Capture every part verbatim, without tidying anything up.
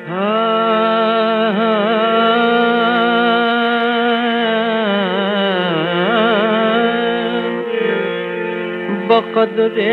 बक़द्रे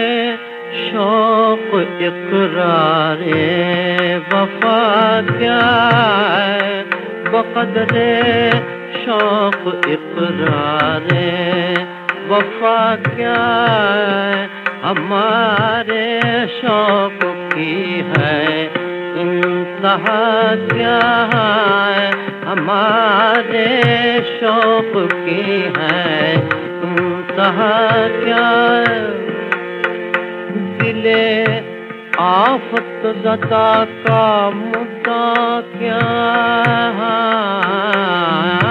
शौक़ इक़रारे वफ़ा क्या है, बक़द्रे शौक़ इक़रारे वफ़ा क्या है, हमारे शौक़ की है इंतहा क्या है, हमारे शौक़ की है इंतहा क्या है। दिले आफत ज़दा का मुद्दा क्या है,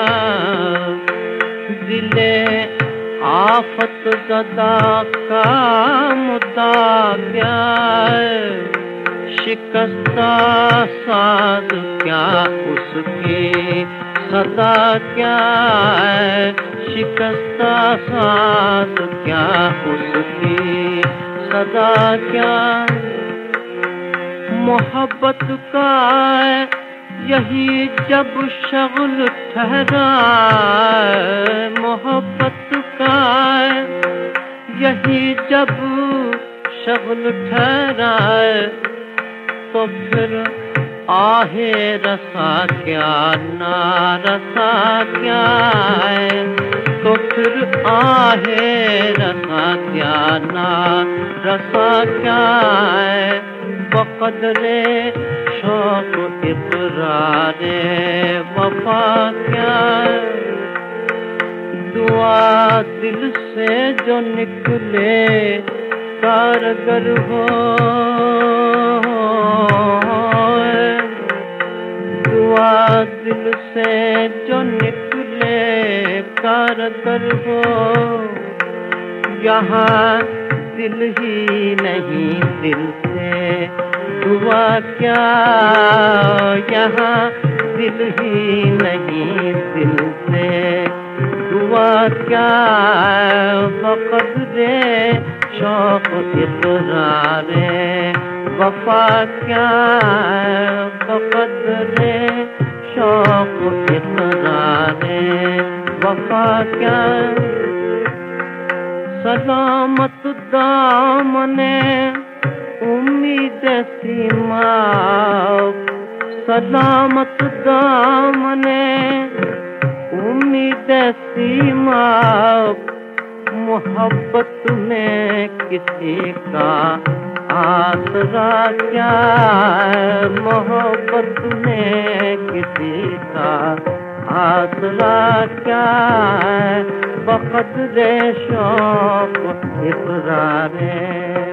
दिले आफत ज़दा का मुद्दा क्या है, शिकस्ता साज क्या उसकी सदा क्या है, शिकस्ता साज क्या उसकी सदा क्या। मोहब्बत का यही जब शगल ठहरा, मोहब्बत का यही जब शगल ठहरा, तो फिर आहे रसा क्या ना रसा क्या है, तो फिर आहे रसा क्या ना रसा क्या है। बक़द्रे शौक़ इक़रारे वफ़ा क्या है, दुआ दिल से जो निकले कारगर हो, दुआ दिल से जो निकले कारगर हो, यहाँ दिल ही नहीं दिल से दुआ क्या, यहाँ दिल ही नहीं दिल से दुआ क्या। बक़द्रे शौक़ इक़रारे वफ़ा क्या, बक़द्रे शौक़ इक़रारे वफ़ा क्या। सलामत दामने उम्मीद सीमा, सलामत दामने उम्मीद सीमा, मोहब्बत में किसी का आसरा क्या, मोहब्बत में किसी का आसरा क्या। बक़द्रे शौक़ इक़रारे